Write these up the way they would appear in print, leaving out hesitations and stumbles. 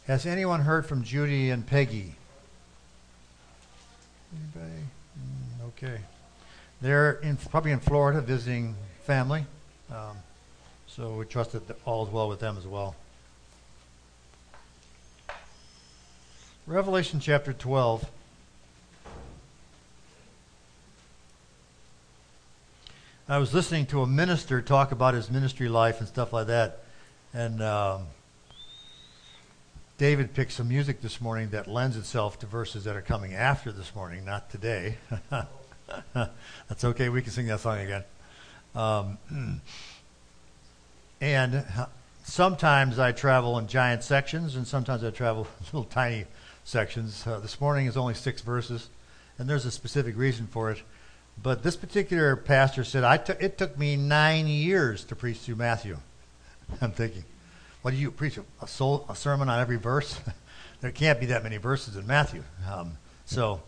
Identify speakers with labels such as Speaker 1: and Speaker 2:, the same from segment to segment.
Speaker 1: Has anyone heard from Judy and Peggy? Anybody? Okay. They're probably in Florida visiting family. So we trust that all is well with them as well. Revelation chapter 12. I was listening to a minister talk about his ministry life and stuff like that. And David picked some music this morning that lends itself to verses that are coming after this morning, not today. That's okay. We can sing that song again. And sometimes I travel in giant sections, and sometimes I travel in little tiny sections. This morning is only 6 verses, and there's a specific reason for it. But this particular pastor said, it took me 9 years to preach through Matthew. I'm thinking, what do you preach, a sermon on every verse? There can't be that many verses in Matthew. The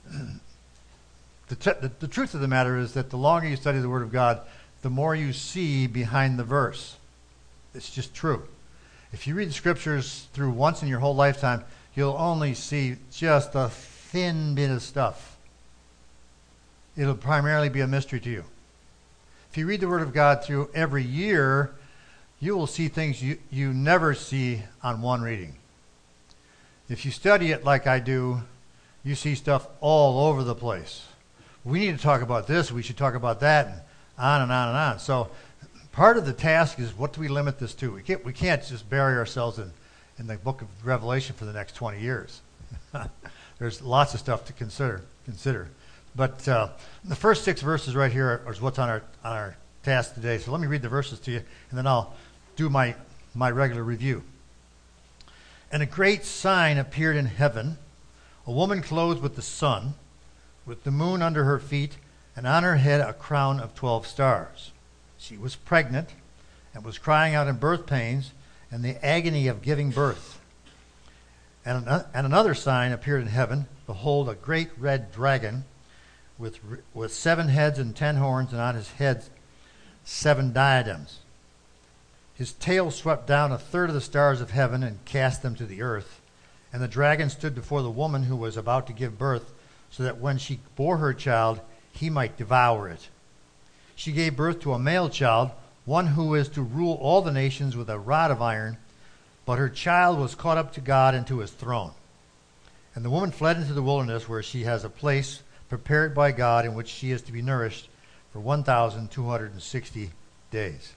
Speaker 1: truth of the matter is that the longer you study the Word of God, the more you see behind the verse. It's just true. If you read the Scriptures through once in your whole lifetime, you'll only see just a thin bit of stuff. It'll primarily be a mystery to you. If you read the Word of God through every year, you will see things you never see on one reading. If you study it like I do, you see stuff all over the place. We need to talk about this, we should talk about that, and on and on and on. So part of the task is, what do we limit this to? We can't just bury ourselves in the book of Revelation for the next 20 years. There's lots of stuff to consider. But the first 6 verses right here is what's on our task today. So let me read the verses to you, and then I'll do my regular review. And a great sign appeared in heaven, a woman clothed with the sun, with the moon under her feet, and on her head a crown of 12 stars. She was pregnant and was crying out in birth pains and the agony of giving birth. And another sign appeared in heaven. Behold, a great red dragon with 7 heads and 10 horns, and on his head 7 diadems. His tail swept down a third of the stars of heaven and cast them to the earth. And the dragon stood before the woman who was about to give birth, so that when she bore her child, he might devour it. She gave birth to a male child, one who is to rule all the nations with a rod of iron, but her child was caught up to God and to his throne. And the woman fled into the wilderness, where she has a place prepared by God in which she is to be nourished for 1,260 days.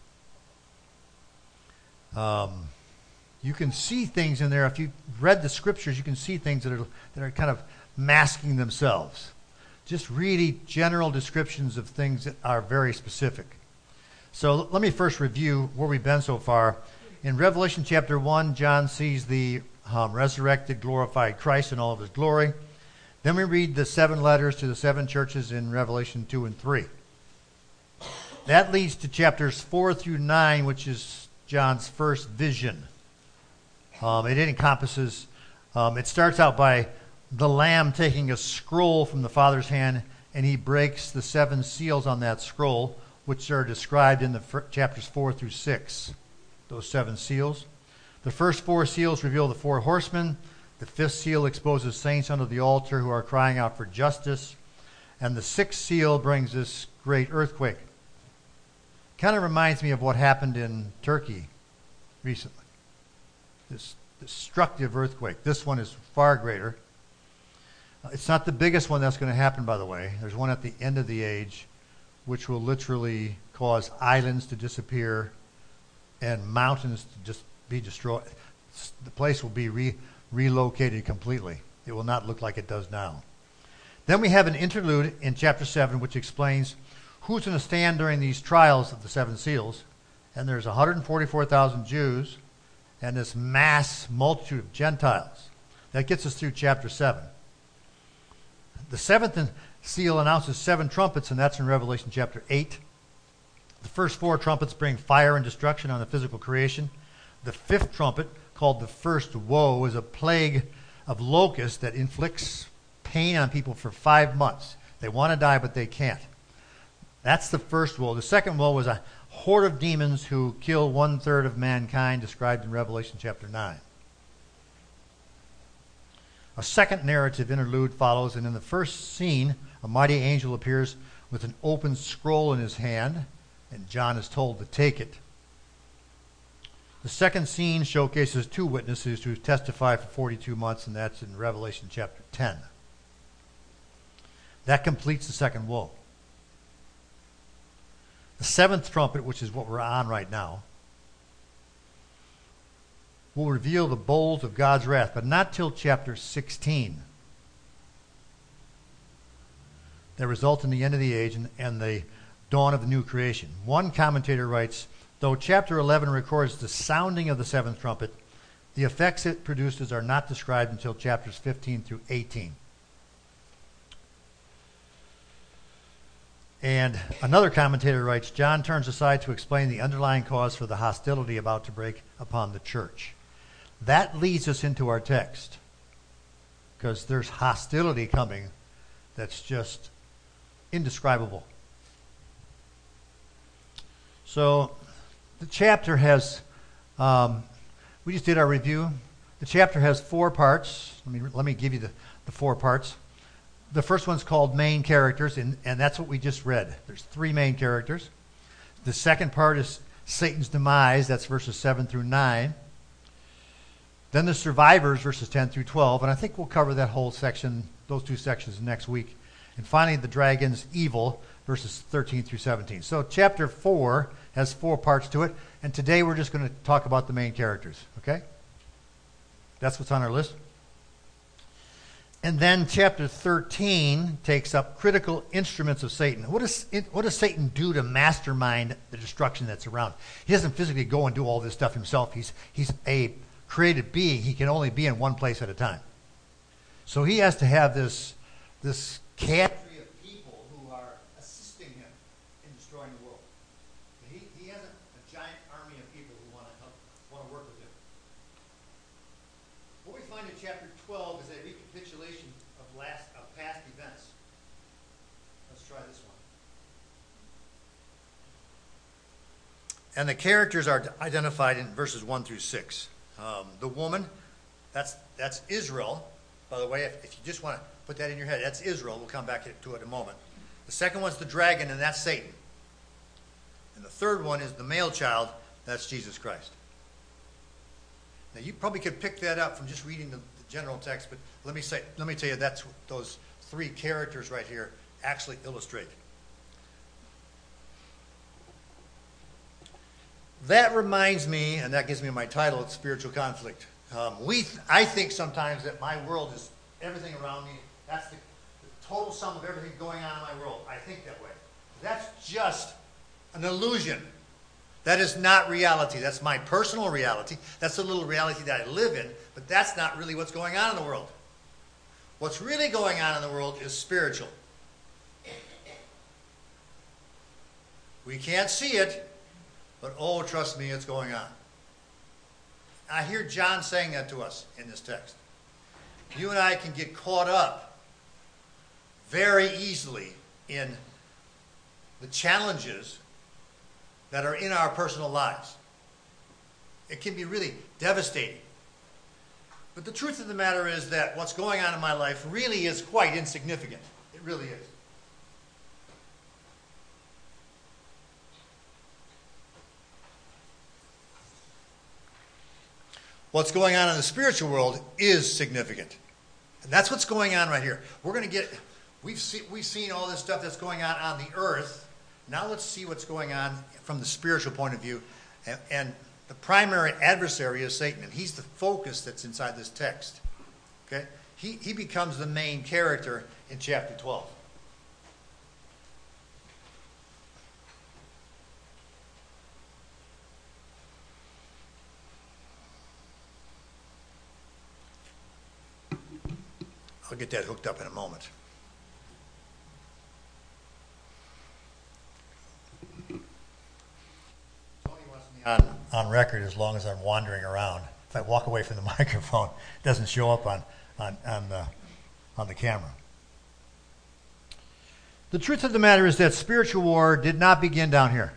Speaker 1: You can see things in there. If you read the Scriptures, you can see things that are kind of masking themselves. Just really general descriptions of things that are very specific. So let me first review where we've been so far. In Revelation chapter 1, John sees the resurrected, glorified Christ in all of his glory. Then we read the 7 letters to the 7 churches in Revelation 2 and 3. That leads to chapters 4 through 9, which is John's first vision. It encompasses, it starts out by the Lamb taking a scroll from the Father's hand, and he breaks the 7 seals on that scroll, which are described in the chapters 4 through 6, those 7 seals. The first 4 seals reveal the 4 horsemen. The 5th seal exposes saints under the altar who are crying out for justice. And the 6th seal brings this great earthquake. Kind of reminds me of what happened in Turkey recently. This destructive earthquake. This one is far greater. It's not the biggest one that's going to happen, by the way. There's one at the end of the age, which will literally cause islands to disappear and mountains to just be destroyed. The place will be relocated completely. It will not look like it does now. Then we have an interlude in chapter 7, which explains who's going to stand during these trials of the 7 seals. And there's 144,000 Jews and this mass multitude of Gentiles. That gets us through chapter 7. The 7th seal announces 7 trumpets, and that's in Revelation chapter 8. The first 4 trumpets bring fire and destruction on the physical creation. The 5th trumpet, called the first woe, is a plague of locusts that inflicts pain on people for 5 months. They want to die, but they can't. That's the first woe. The second woe was a horde of demons who kill 1/3 of mankind, described in Revelation chapter 9. A second narrative interlude follows, and in the first scene, a mighty angel appears with an open scroll in his hand, and John is told to take it. The second scene showcases two witnesses who testify for 42 months, and that's in Revelation chapter 10. That completes the second woe. The seventh trumpet, which is what we're on right now, will reveal the bowls of God's wrath, but not till chapter 16. That result in the end of the age and the dawn of the new creation. One commentator writes, though chapter 11 records the sounding of the seventh trumpet, the effects it produces are not described until chapters 15 through 18. And another commentator writes, John turns aside to explain the underlying cause for the hostility about to break upon the church. That leads us into our text, because there's hostility coming that's just indescribable. So the chapter has, we just did our review. The chapter has 4 parts. Let me give you the 4 parts. The first one's called main characters, and that's what we just read. There's 3 main characters. The second part is Satan's demise. That's verses 7 through 9. Then the survivors, verses 10 through 12. And I think we'll cover that whole section, those 2 sections next week. And finally, the dragon's evil, verses 13 through 17. So chapter 4 has 4 parts to it. And today we're just going to talk about the main characters. Okay? That's what's on our list. And then chapter 13 takes up critical instruments of Satan. What does Satan do to mastermind the destruction that's around? He doesn't physically go and do all this stuff himself. He's a created being. He can only be in one place at a time. So he has to have this cadre of people who are assisting him in destroying the world. He has a giant army of people who want to work with him. What we find in chapter 12 is a recapitulation of past events. Let's try this one. And the characters are identified in verses 1 through 6. The woman, that's Israel. By the way, if you just want to put that in your head, that's Israel. We'll come back to it in a moment. The second one's the dragon, and that's Satan. And the third one is the male child. That's Jesus Christ. Now, you probably could pick that up from just reading the general text, but let me tell you, that's what those 3 characters right here actually illustrate. That reminds me, and that gives me my title, it's Spiritual Conflict. I think sometimes that my world is everything around me. That's the total sum of everything going on in my world. I think that way. That's just an illusion. That is not reality. That's my personal reality. That's the little reality that I live in, but that's not really what's going on in the world. What's really going on in the world is spiritual. We can't see it, but oh, trust me, it's going on. I hear John saying that to us in this text. You and I can get caught up very easily in the challenges that are in our personal lives. It can be really devastating. But the truth of the matter is that what's going on in my life really is quite insignificant. It really is. What's going on in the spiritual world is significant. And that's what's going on right here. We've seen all this stuff that's going on the earth. Now let's see what's going on from the spiritual point of view. And the primary adversary is Satan, and he's the focus that's inside this text. Okay? He becomes the main character in chapter 12. I'll get that hooked up in a moment. Tony wants me on record as long as I'm wandering around. If I walk away from the microphone, it doesn't show up on the camera. The truth of the matter is that spiritual war did not begin down here.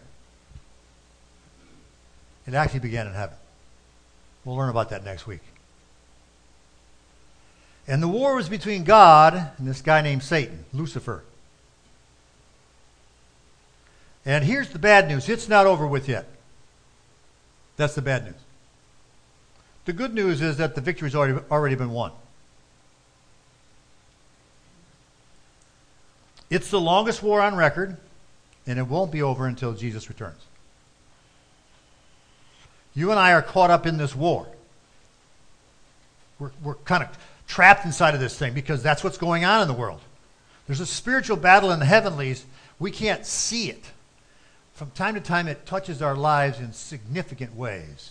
Speaker 1: It actually began in heaven. We'll learn about that next week. And the war was between God and this guy named Satan, Lucifer. And here's the bad news. It's not over with yet. That's the bad news. The good news is that the victory's already been won. It's the longest war on record, and it won't be over until Jesus returns. You and I are caught up in this war. We're kind of trapped inside of this thing because that's what's going on in the world. There's a spiritual battle in the heavenlies. We can't see it. From time to time, it touches our lives in significant ways.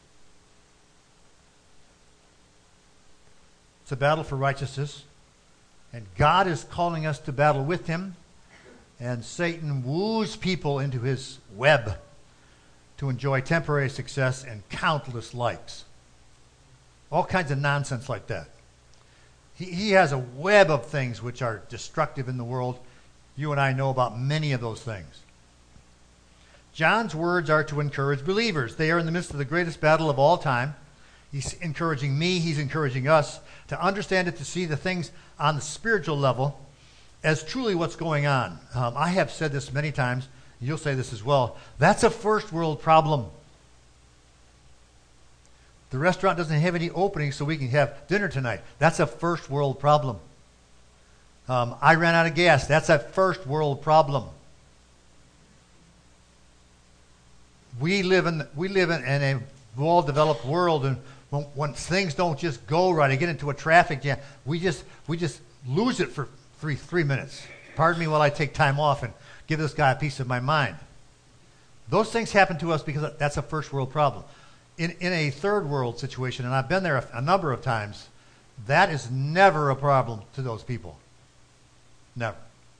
Speaker 1: It's a battle for righteousness, and God is calling us to battle with him, and Satan woos people into his web to enjoy temporary success and countless likes. All kinds of nonsense like that. He has a web of things which are destructive in the world. You and I know about many of those things. John's words are to encourage believers. They are in the midst of the greatest battle of all time. He's encouraging me, he's encouraging us to understand it, to see the things on the spiritual level as truly what's going on. I have said this many times, and you'll say this as well. That's a first world problem. The restaurant doesn't have any openings so we can have dinner tonight. That's a first world problem. I ran out of gas. That's a first world problem. We live in a well-developed world, and when things don't just go right, I get into a traffic jam, we just lose it for three minutes. Pardon me while I take time off and give this guy a piece of my mind. Those things happen to us because that's a first world problem. In a third world situation, and I've been there a number of times, that is never a problem to those people. Never.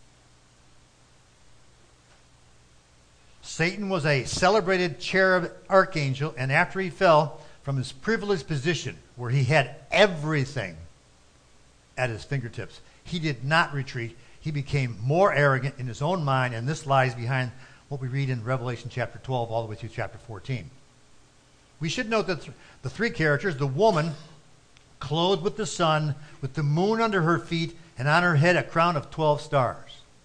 Speaker 1: Satan was a celebrated cherub archangel, and after he fell from his privileged position where he had everything at his fingertips, he did not retreat. He became more arrogant in his own mind, and this lies behind what we read in Revelation chapter 12 all the way through chapter 14. We should note that the three characters, the woman clothed with the sun, with the moon under her feet, and on her head a crown of 12 stars.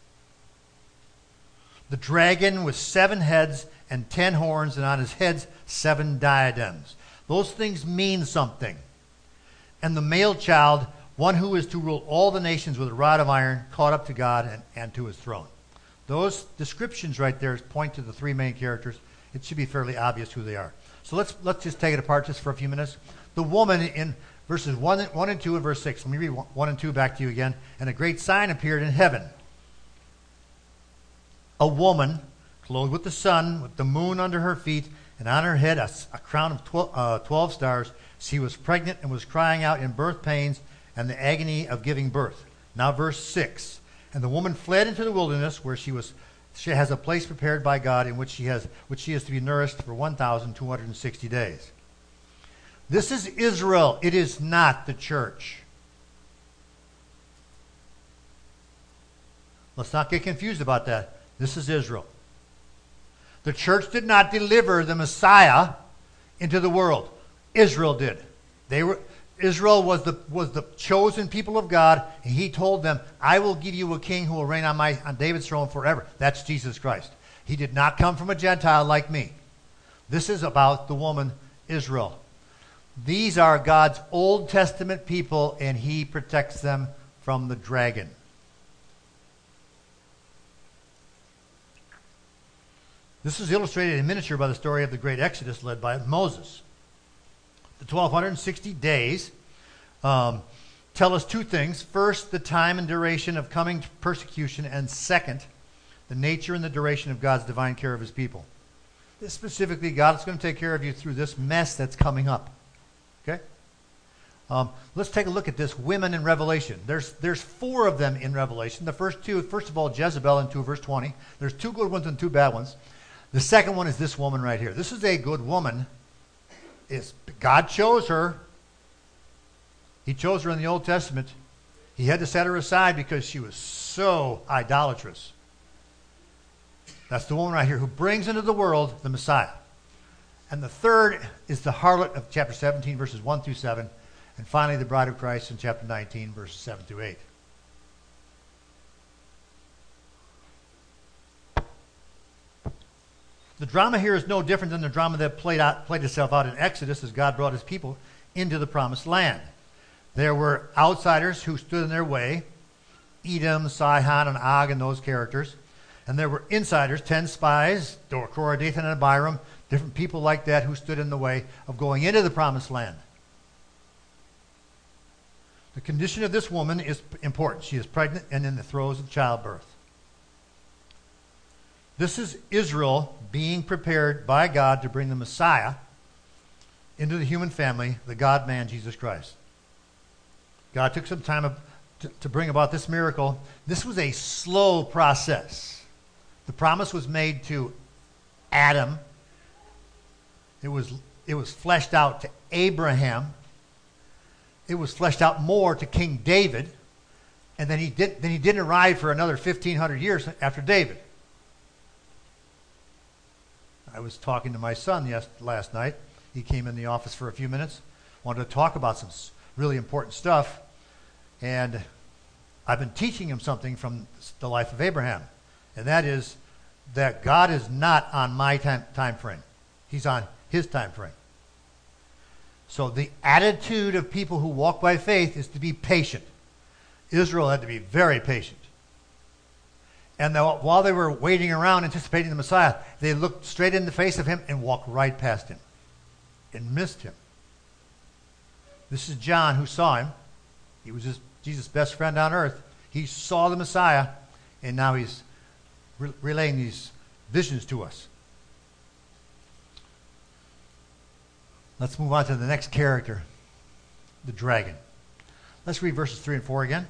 Speaker 1: The dragon with 7 heads and 10 horns, and on his heads 7 diadems. Those things mean something. And the male child, one who is to rule all the nations with a rod of iron, caught up to God and to his throne. Those descriptions right there point to the 3 main characters. It should be fairly obvious who they are. So let's just take it apart just for a few minutes. The woman in verses 1 and 2 and verse 6. Let me read 1 and 2 back to you again. And a great sign appeared in heaven. A woman clothed with the sun, with the moon under her feet, and on her head a crown of 12 stars. She was pregnant and was crying out in birth pains and the agony of giving birth. Now verse 6. And the woman fled into the wilderness where she has a place prepared by God in which she is to be nourished for 1,260 days. This is Israel. It is not the church. Let's not get confused about that. This is Israel. The church did not deliver the Messiah into the world. Israel did. Israel was the chosen people of God, and he told them, I will give you a king who will reign on David's throne forever. That's Jesus Christ. He did not come from a Gentile like me. This is about the woman Israel. These are God's Old Testament people, and he protects them from the dragon. This is illustrated in miniature by the story of the great Exodus led by Moses. The 1,260 days tell us 2 things. First, the time and duration of coming persecution, and second, the nature and the duration of God's divine care of his people. Specifically, God is going to take care of you through this mess that's coming up. Okay? Let's take a look at this women in Revelation. There's 4 of them in Revelation. The first 2, first of all, Jezebel in 2 verse 20. There's 2 good ones and 2 bad ones. The second one is this woman right here. This is a good woman. God chose her. He chose her in the Old Testament. He had to set her aside because she was so idolatrous. That's the woman right here who brings into the world the Messiah. And the third is the harlot of chapter 17, verses 1 through 7. And finally, the bride of Christ in chapter 19, verses 7 through 8. The drama here is no different than the drama that played itself out in Exodus as God brought his people into the promised land. There were outsiders who stood in their way, Edom, Sihon, and Og, and those characters. And there were insiders, 10 spies, Korah, Dathan, and Abiram, different people like that who stood in the way of going into the promised land. The condition of this woman is important. She is pregnant and in the throes of childbirth. This is Israel being prepared by God to bring the Messiah into the human family, the God-man, Jesus Christ. God took some time to bring about this miracle. This was a slow process. The promise was made to Adam. It was fleshed out to Abraham. It was fleshed out more to King David. And then he didn't arrive for another 1,500 years after David. I was talking to my son last night. He came in the office for a few minutes, wanted to talk about some really important stuff, and I've been teaching him something from the life of Abraham, and that is that God is not on my time frame. He's on his time frame. So the attitude of people who walk by faith is to be patient. Israel had to be very patient. And while they were waiting around anticipating the Messiah, they looked straight in the face of him and walked right past him and missed him. This is John who saw him. He was Jesus' best friend on earth. He saw the Messiah, and now he's relaying these visions to us. Let's move on to the next character, the dragon. Let's read verses 3 and 4 again.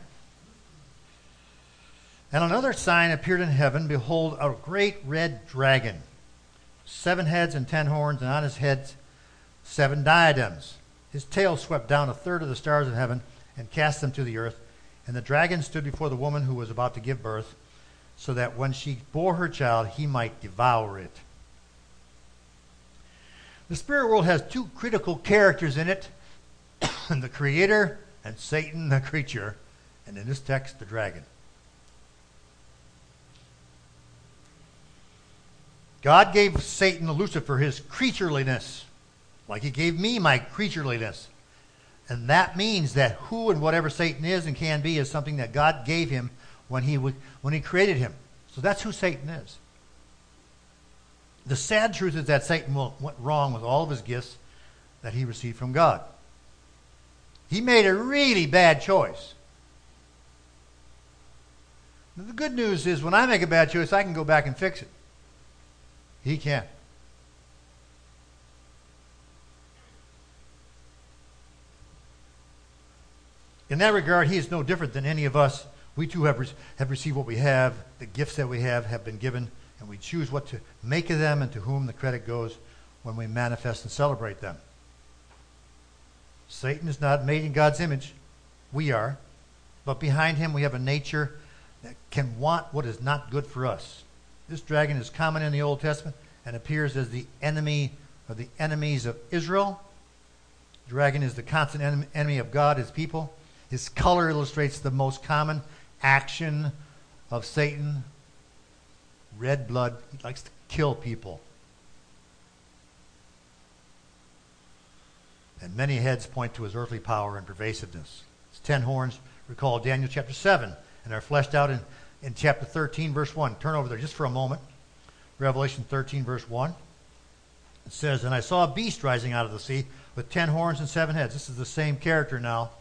Speaker 1: And another sign appeared in heaven. Behold, a great red dragon, 7 heads and 10 horns, and on his heads 7 diadems. His tail swept down a third of the stars of heaven and cast them to the earth. And the dragon stood before the woman who was about to give birth, so that when she bore her child, he might devour it. The spirit world has 2 critical characters in it, the creator and Satan, the creature, and in this text, the dragon. God gave Satan, Lucifer, his creatureliness, like he gave me my creatureliness. And that means that who and whatever Satan is and can be is something that God gave him when he created him. So that's who Satan is. The sad truth is that Satan went wrong with all of his gifts that he received from God. He made a really bad choice. Now, the good news is when I make a bad choice, I can go back and fix it. He can't. In that regard, he is no different than any of us. We too have received what we have. The gifts that we have been given, and we choose what to make of them and to whom the credit goes when we manifest and celebrate them. Satan is not made in God's image. We are. But behind him, we have a nature that can want what is not good for us. This dragon is common in the Old Testament and appears as the enemy of the enemies of Israel. The dragon is the constant enemy of God, his people. His color illustrates the most common action of Satan. Red blood. He likes to kill people. And many heads point to his earthly power and pervasiveness. His 10 horns recall Daniel chapter 7 and are fleshed out in chapter 13, verse 1. Turn over there just for a moment. Revelation 13, verse 1. It says, and I saw a beast rising out of the sea with 10 horns and 7 heads. This is the same character now.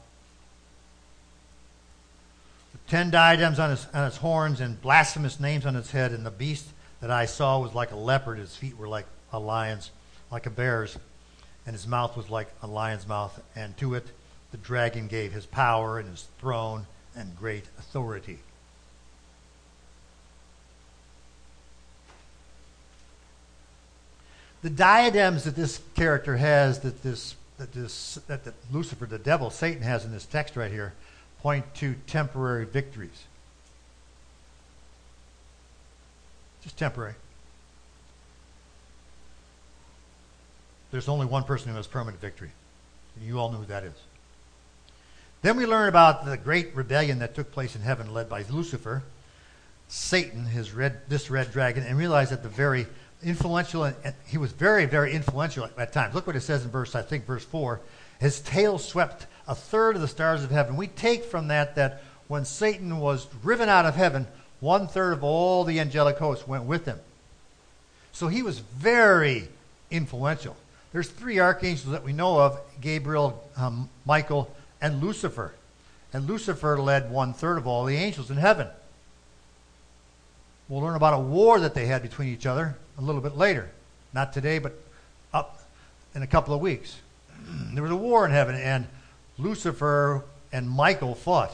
Speaker 1: With 10 diadems on his horns and blasphemous names on his head. And the beast that I saw was like a leopard. His feet were like a lion's, like a bear's. And his mouth was like a lion's mouth. And to it the dragon gave his power and his throne and great authority. The diadems that this character has, that Lucifer, the devil, Satan has in this text right here, point to temporary victories. Just temporary. There's only one person who has permanent victory. And you all know who that is. Then we learn about the great rebellion that took place in heaven led by Lucifer, Satan, this red dragon, and realize that the very influential, and he was very, very influential at times. Look what it says in verse 4. His tail swept a third of the stars of heaven. We take from that when Satan was driven out of heaven, 1/3 of all the angelic hosts went with him. So he was very influential. There's 3 archangels that we know of, Gabriel, Michael, and Lucifer. And Lucifer led 1/3 of all the angels in heaven. We'll learn about a war that they had between each other a little bit later. Not today, but up in a couple of weeks. There was a war in heaven, and Lucifer and Michael fought.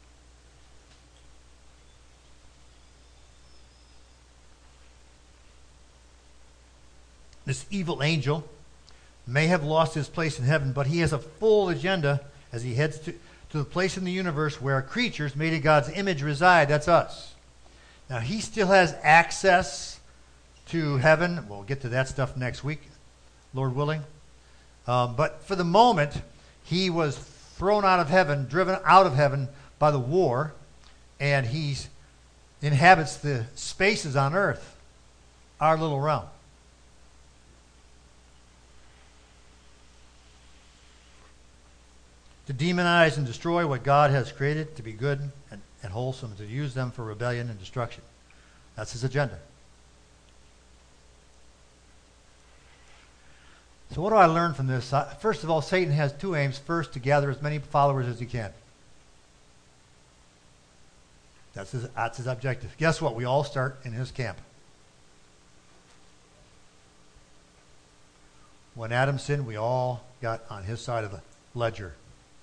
Speaker 1: This evil angel may have lost his place in heaven, but he has a full agenda as he heads to the place in the universe where creatures made in God's image reside. That's us. Now, he still has access to heaven. We'll get to that stuff next week, Lord willing. But for the moment, he was thrown out of heaven, driven out of heaven by the war, and he inhabits the spaces on earth, our little realm. To demonize and destroy what God has created to be good and wholesome, to use them for rebellion and destruction. That's his agenda. So what do I learn from this? First of all, Satan has 2 aims. First, to gather as many followers as he can. That's his objective. Guess what? We all start in his camp. When Adam sinned, we all got on his side of the ledger.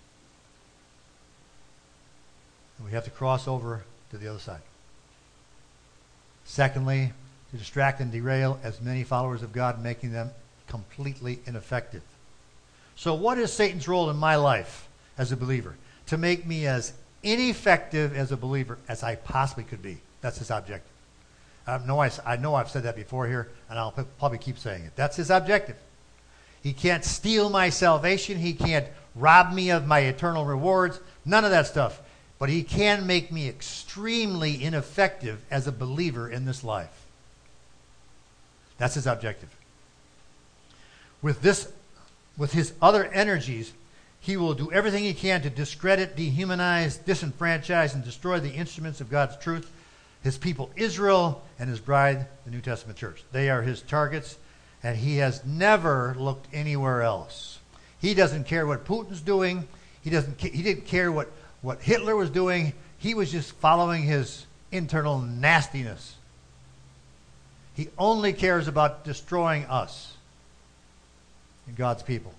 Speaker 1: And we have to cross over to the other side. Secondly, to distract and derail as many followers of God, making them completely ineffective. So what is Satan's role in my life as a believer? To make me as ineffective as a believer as I possibly could be. That's his objective. I know I've said that before here, and I'll probably keep saying it. That's his objective. He can't steal my salvation. He can't rob me of my eternal rewards. None of that stuff. But he can make me extremely ineffective as a believer in this life. That's his objective. With his other energies, he will do everything he can to discredit, dehumanize, disenfranchise, and destroy the instruments of God's truth, his people Israel, and his bride, the New Testament church. They are his targets, and he has never looked anywhere else. He doesn't care what Putin's doing. He didn't care what Hitler was doing. He was just following his internal nastiness. He only cares about destroying us and God's people.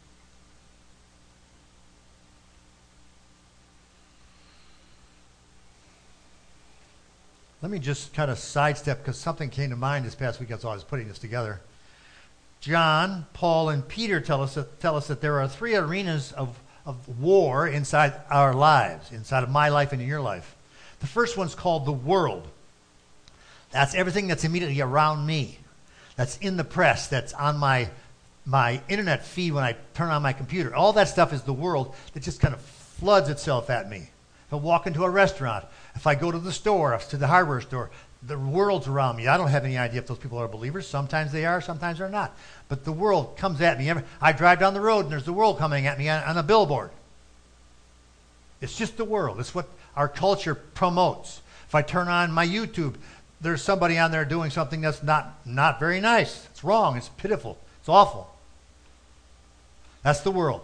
Speaker 1: Let me just kind of sidestep, because something came to mind this past week as I was putting this together. John, Paul, and Peter tell us that there are 3 arenas of war inside our lives, inside of my life and in your life. The first one's called the world. That's everything that's immediately around me. That's in the press. That's on my internet feed when I turn on my computer. All that stuff is the world that just kind of floods itself at me. If I walk into a restaurant, if I go to the store, to the hardware store, the world's around me. I don't have any idea if those people are believers. Sometimes they are, sometimes they're not. But the world comes at me. I drive down the road and there's the world coming at me on a billboard. It's just the world. It's what our culture promotes. If I turn on my YouTube, there's somebody on there doing something that's not very nice. It's wrong. It's pitiful. It's awful. That's the world.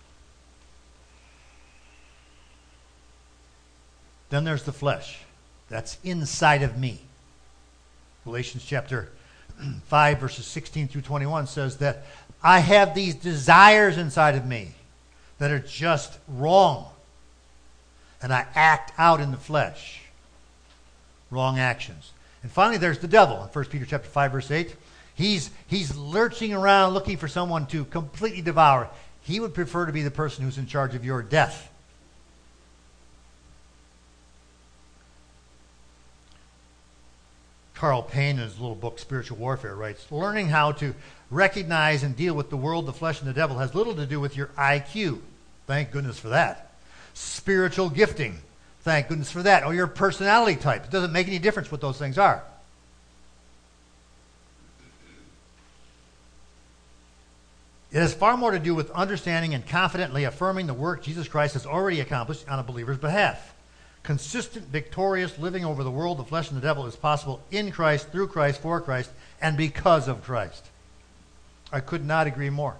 Speaker 1: Then there's the flesh. That's inside of me. Galatians chapter 5, verses 16 through 21 says that I have these desires inside of me that are just wrong. And I act out in the flesh. Wrong actions. And finally, there's the devil. In 1 Peter chapter 5, verse 8, he's lurching around looking for someone to completely devour. He would prefer to be the person who's in charge of your death. Carl Payne, in his little book, Spiritual Warfare, writes, learning how to recognize and deal with the world, the flesh, and the devil has little to do with your IQ. Thank goodness for that. spiritual gifting. Thank goodness for that. Or your personality type. It doesn't make any difference what those things are. It has far more to do with understanding and confidently affirming the work Jesus Christ has already accomplished on a believer's behalf. Consistent, victorious living over the world, the flesh, and the devil is possible in Christ, through Christ, for Christ, and because of Christ. I could not agree more.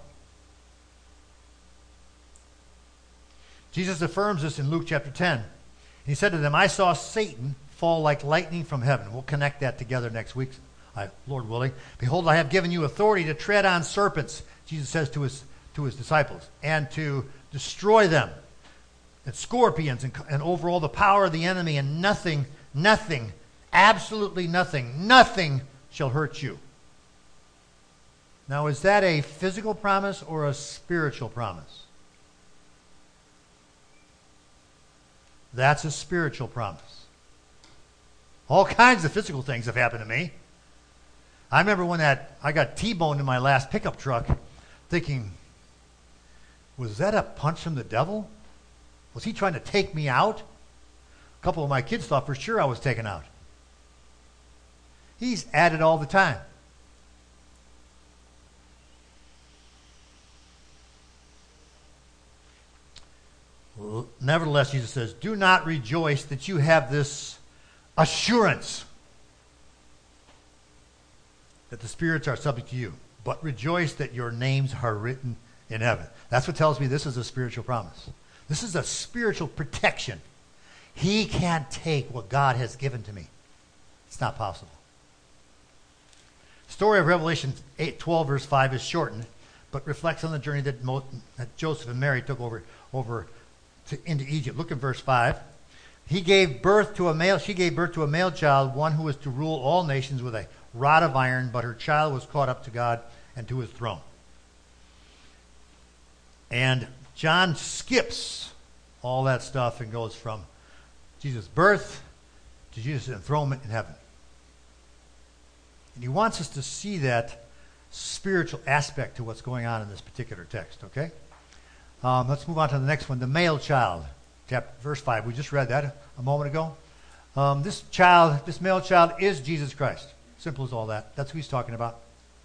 Speaker 1: Jesus affirms this in Luke chapter 10. He said to them, I saw Satan fall like lightning from heaven. We'll connect that together next week, Lord willing. Behold, I have given you authority to tread on serpents, Jesus says to his disciples, and to destroy them, and scorpions, and over all the power of the enemy, and nothing, absolutely nothing shall hurt you. Now, is that a physical promise or a spiritual promise? That's a spiritual promise. All kinds of physical things have happened to me. I remember when I got T-boned in my last pickup truck, thinking, was that a punch from the devil? Was he trying to take me out? A couple of my kids thought for sure I was taken out. He's at it all the time. Nevertheless, Jesus says, do not rejoice that you have this assurance that the spirits are subject to you, but rejoice that your names are written in heaven. That's what tells me this is a spiritual promise. This is a spiritual protection. He can't take what God has given to me. It's not possible. The story of Revelation 8:12, verse 5 is shortened, but reflects on the journey that Joseph and Mary took over into Egypt. Look at verse 5. She gave birth to a male child, one who was to rule all nations with a rod of iron, but her child was caught up to God and to his throne. And John skips all that stuff and goes from Jesus' birth to Jesus' enthronement in heaven. And he wants us to see that spiritual aspect to what's going on in this particular text, okay? Let's move on to the next one, the male child, verse 5. We just read that a moment ago. This male child is Jesus Christ. Simple as all that. That's who he's talking about.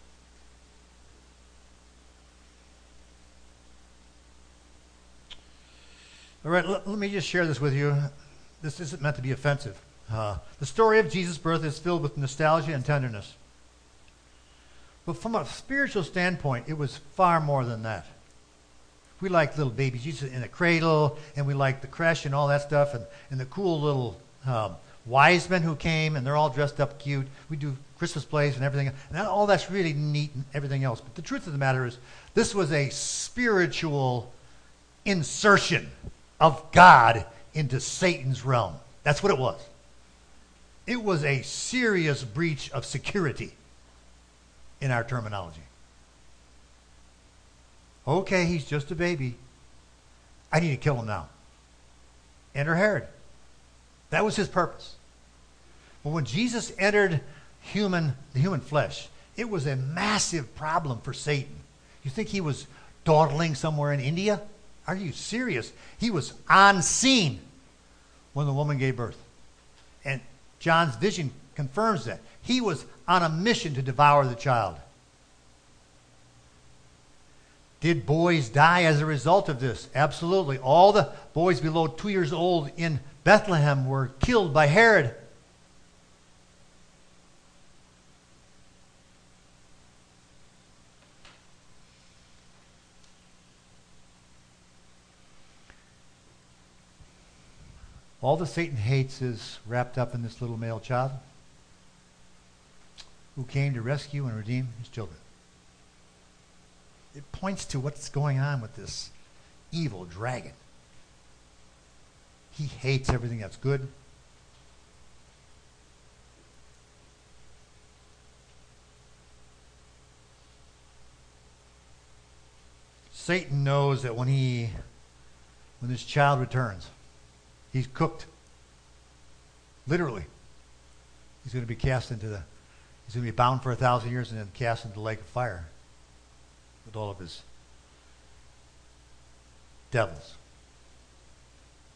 Speaker 1: All right, let me just share this with you. This isn't meant to be offensive. The story of Jesus' birth is filled with nostalgia and tenderness. But from a spiritual standpoint, it was far more than that. We like little baby Jesus in a cradle, and we like the creche and all that stuff, and the cool little wise men who came, and they're all dressed up cute. We do Christmas plays and everything, and all that's really neat and everything else. But the truth of the matter is, this was a spiritual insertion of God into Satan's realm. That's what it was. It was a serious breach of security in our terminology. Okay, he's just a baby. I need to kill him now. Enter Herod. That was his purpose. But when Jesus entered the human flesh, it was a massive problem for Satan. You think he was dawdling somewhere in India? Are you serious? He was on scene when the woman gave birth. And John's vision confirms that. He was on a mission to devour the child. Did boys die as a result of this? Absolutely. All the boys below 2 years old in Bethlehem were killed by Herod. All that Satan hates is wrapped up in this little male child who came to rescue and redeem his children. It points to what's going on with this evil dragon. He hates everything that's good. Satan knows that when this child returns, he's cooked. Literally. He's going to be he's going to be bound for 1,000 years and then cast into the lake of fire with all of his devils.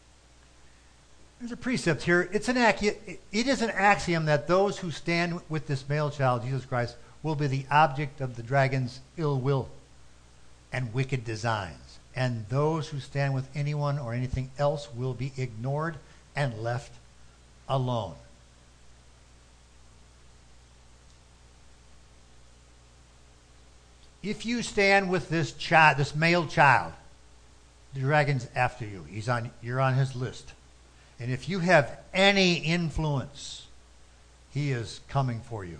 Speaker 1: There's a precept here. It is an axiom that those who stand with this male child, Jesus Christ, will be the object of the dragon's ill will and wicked designs. And those who stand with anyone or anything else will be ignored and left alone. If you stand with this child, this male child, the dragon's after you. You're on his list. And if you have any influence, he is coming for you.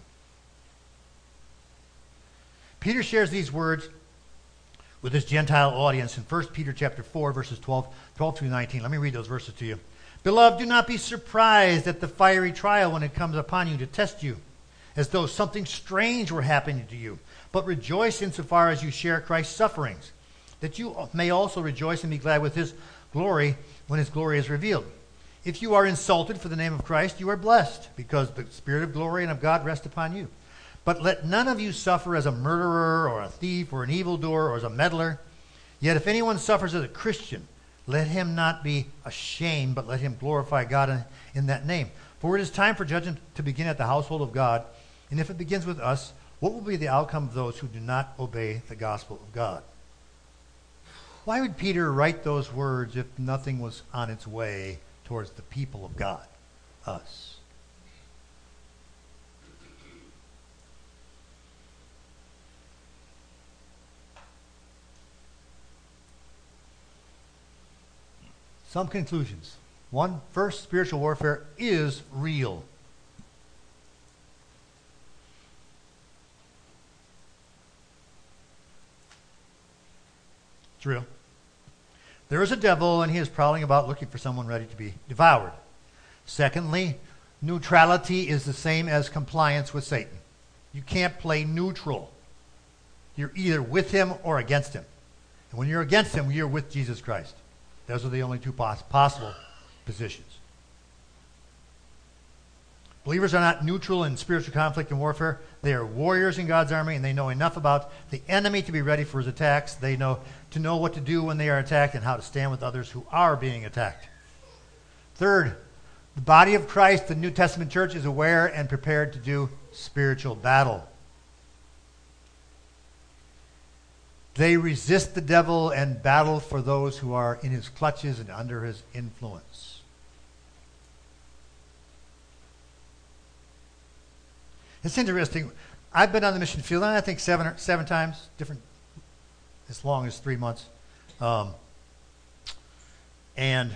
Speaker 1: Peter shares these words with his Gentile audience in 1 Peter chapter 4, verses 12 through 19. Let me read those verses to you. Beloved, do not be surprised at the fiery trial when it comes upon you to test you, as though something strange were happening to you. But rejoice insofar as you share Christ's sufferings, that you may also rejoice and be glad with his glory when his glory is revealed. If you are insulted for the name of Christ, you are blessed, because the Spirit of glory and of God rests upon you. But let none of you suffer as a murderer or a thief or an evildoer or as a meddler. Yet if anyone suffers as a Christian, let him not be ashamed, but let him glorify God in that name. For it is time for judgment to begin at the household of God. And if it begins with us, what will be the outcome of those who do not obey the gospel of God? Why would Peter write those words if nothing was on its way towards the people of God, us? Some conclusions. One, first, spiritual warfare is real. It's real. There is a devil, and he is prowling about looking for someone ready to be devoured. Secondly, neutrality is the same as compliance with Satan. You can't play neutral. You're either with him or against him. And when you're against him, you're with Jesus Christ. Those are the only two possible positions. Believers are not neutral in spiritual conflict and warfare. They are warriors in God's army, and they know enough about the enemy to be ready for his attacks. They know what to do when they are attacked and how to stand with others who are being attacked. Third, the body of Christ, the New Testament church, is aware and prepared to do spiritual battle. They resist the devil and battle for those who are in his clutches and under his influence. It's interesting. I've been on the mission field, and I think seven times, different, as long as 3 months. And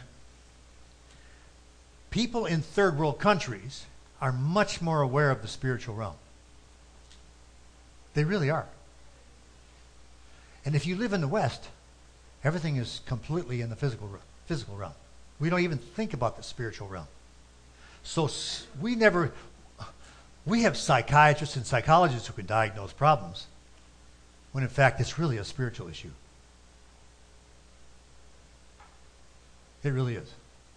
Speaker 1: people in third world countries are much more aware of the spiritual realm. They really are. And if you live in the West, everything is completely in the physical realm. We don't even think about the spiritual realm. So we have psychiatrists and psychologists who can diagnose problems, when in fact it's really a spiritual issue. It really is.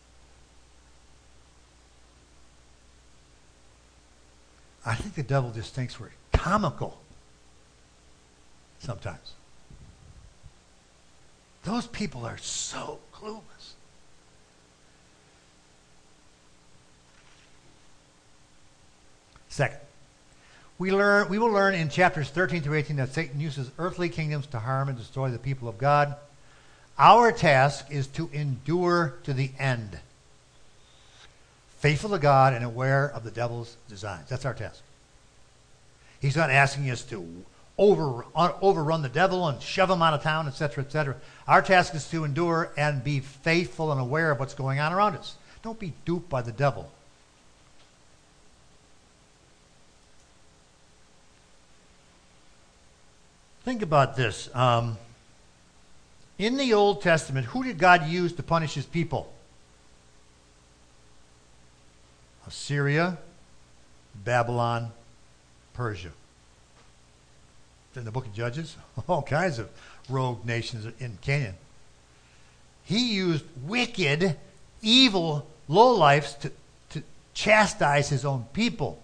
Speaker 1: I think the devil just thinks we're comical sometimes. Those people are so clueless. Second, we will learn in chapters 13 through 18 that Satan uses earthly kingdoms to harm and destroy the people of God. Our task is to endure to the end, faithful to God and aware of the devil's designs. That's our task. He's not asking us to overrun the devil and shove him out of town, etc., etc. Our task is to endure and be faithful and aware of what's going on around us. Don't be duped by the devil. Think about this. In the Old Testament, who did God use to punish his people? Assyria, Babylon, Persia. In the book of Judges, all kinds of rogue nations in Canaan. He used wicked, evil lowlifes to chastise his own people.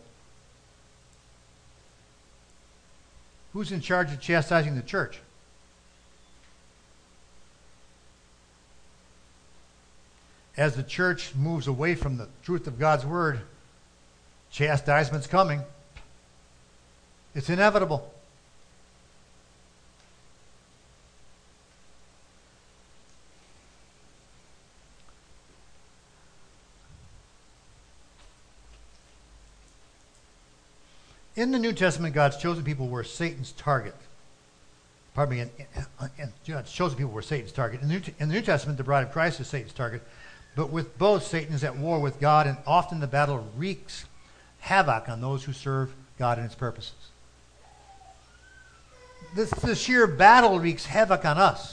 Speaker 1: Who's in charge of chastising the church? as the church moves away from the truth of God's word, chastisement's coming. It's inevitable. In the New Testament, God's chosen people were Satan's target. Pardon me, God's chosen people were Satan's target. In the New Testament, the bride of Christ is Satan's target. But with both, Satan is at war with God, and often the battle wreaks havoc on those who serve God and his purposes. The sheer battle wreaks havoc on us.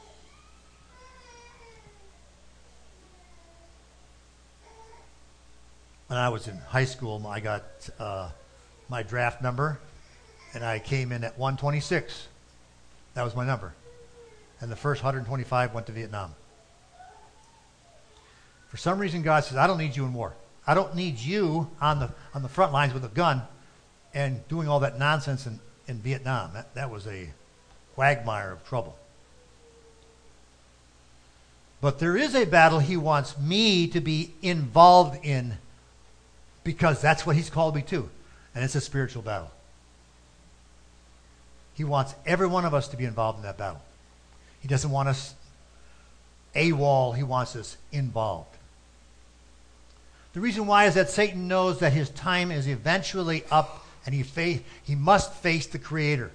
Speaker 1: When I was in high school, I got my draft number, and I came in at 126. That was my number. And the first 125 went to Vietnam. For some reason, God says, I don't need you in war. I don't need you on the front lines with a gun and doing all that nonsense in Vietnam. That was a quagmire of trouble. But there is a battle he wants me to be involved in, because that's what he's called me to. And it's a spiritual battle. He wants every one of us to be involved in that battle. He doesn't want us AWOL. He wants us involved. The reason why is that Satan knows that his time is eventually up, and he must face the Creator.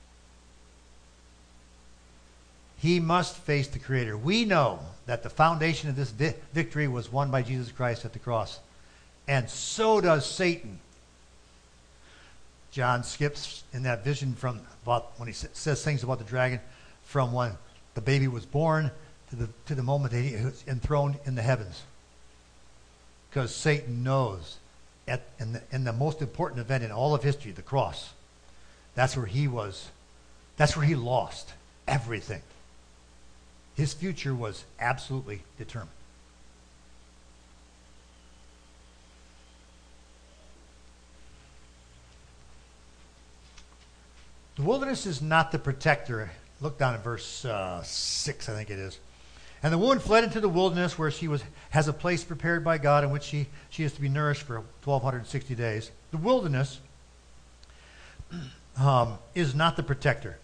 Speaker 1: He must face the Creator. We know that the foundation of this victory was won by Jesus Christ at the cross. And so does Satan. John skips in that vision from about when he says things about the dragon, from when the baby was born to the moment that he was enthroned in the heavens. Because Satan knows in the most important event in all of history, the cross, that's where he lost everything. His future was absolutely determined. The wilderness is not the protector. Look down at verse 6, I think it is. And the woman fled into the wilderness, where she has a place prepared by God in which she is to be nourished for 1,260 days. The wilderness is not the protector.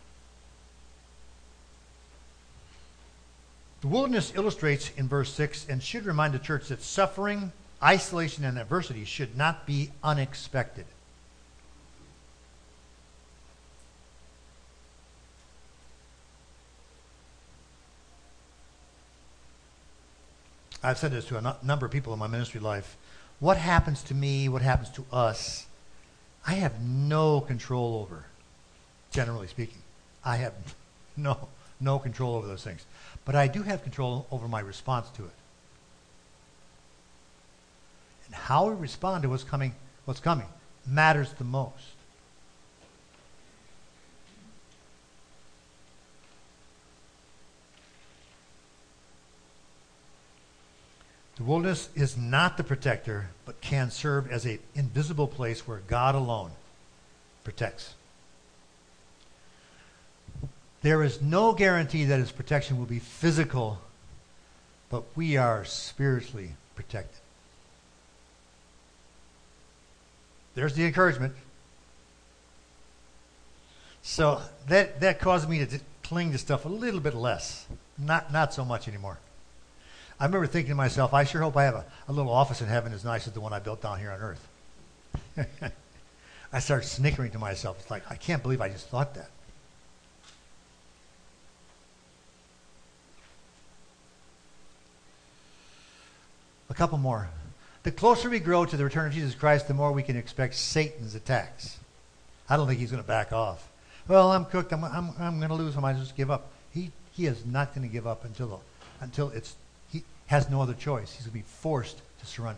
Speaker 1: The wilderness illustrates in verse 6 and should remind the church that suffering, isolation, and adversity should not be unexpected. I've said this to a number of people in my ministry life. What happens to me, what happens to us, I have no control over, generally speaking. I have no control over those things. But I do have control over my response to it. And how we respond to what's coming matters the most. The wilderness is not the protector, but can serve as an invisible place where God alone protects. There is no guarantee that his protection will be physical, but we are spiritually protected. There's the encouragement. So that caused me to cling to stuff a little bit less. Not so much anymore. I remember thinking to myself, I sure hope I have a little office in heaven as nice as the one I built down here on earth. I started snickering to myself. It's like, I can't believe I just thought that. A couple more. The closer we grow to the return of Jesus Christ, the more we can expect Satan's attacks. I don't think he's going to back off. Well, I'm cooked. I'm going to lose. I might just give up. He is not going to give up until he has no other choice. He's going to be forced to surrender.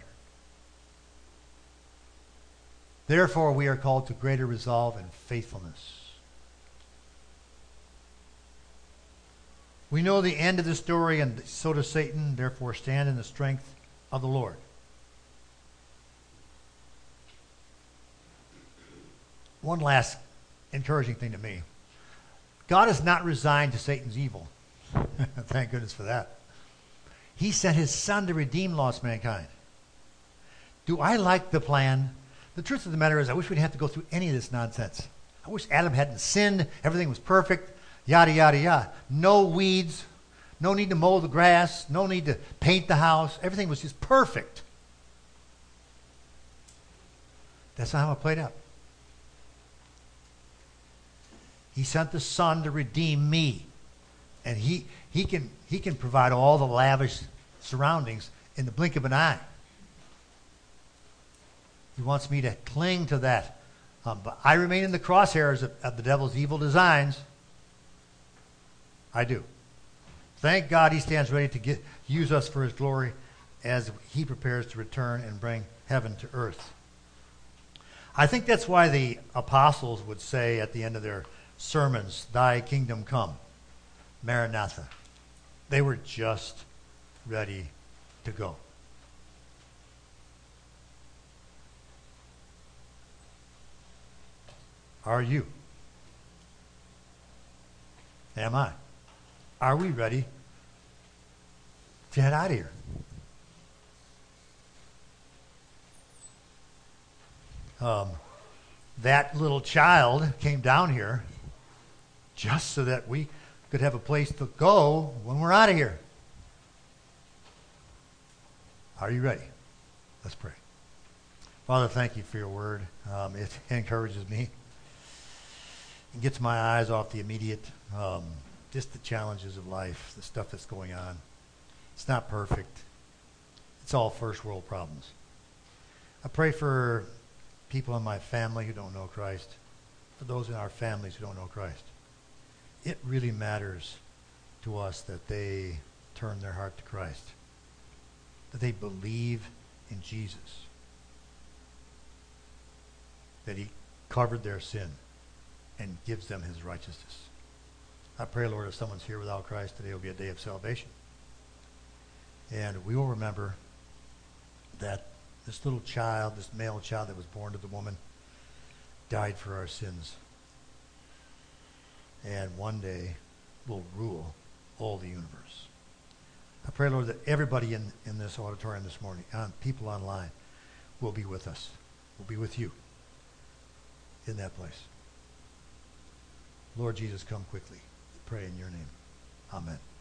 Speaker 1: Therefore, we are called to greater resolve and faithfulness. We know the end of the story, and so does Satan. Therefore, stand in the strength of the Lord. One last encouraging thing to me. God is not resigned to Satan's evil. Thank goodness for that. He sent his son to redeem lost mankind. Do I like the plan? The truth of the matter is I wish we didn't have to go through any of this nonsense. I wish Adam hadn't sinned. Everything was perfect. Yada, yada, yada. No weeds. No need to mow the grass. No need to paint the house. Everything was just perfect. That's not how it played out. He sent the Son to redeem me. And he can provide all the lavish surroundings in the blink of an eye. He wants me to cling to that. But I remain in the crosshairs of the devil's evil designs. I do. Thank God he stands ready to use us for his glory as he prepares to return and bring heaven to earth. I think that's why the apostles would say at the end of their sermons, "Thy kingdom come, Maranatha." They were just ready to go. Are you? Am I? Are we ready to head out of here? That little child came down here just so that we could have a place to go when we're out of here. Are you ready? Let's pray. Father, thank you for your word. It encourages me. It gets my eyes off the immediate, just the challenges of life, the stuff that's going on. It's not perfect. It's all first world problems. I pray for people in my family who don't know Christ, for those in our families who don't know Christ. It really matters to us that they turn their heart to Christ, that they believe in Jesus, that he covered their sin and gives them his righteousness. I pray, Lord, if someone's here without Christ, today will be a day of salvation. And we will remember that this little child, this male child that was born to the woman, died for our sins. And one day will rule all the universe. I pray, Lord, that everybody in this auditorium this morning, people online, will be with us, will be with you in that place. Lord Jesus, come quickly. We pray in your name. Amen.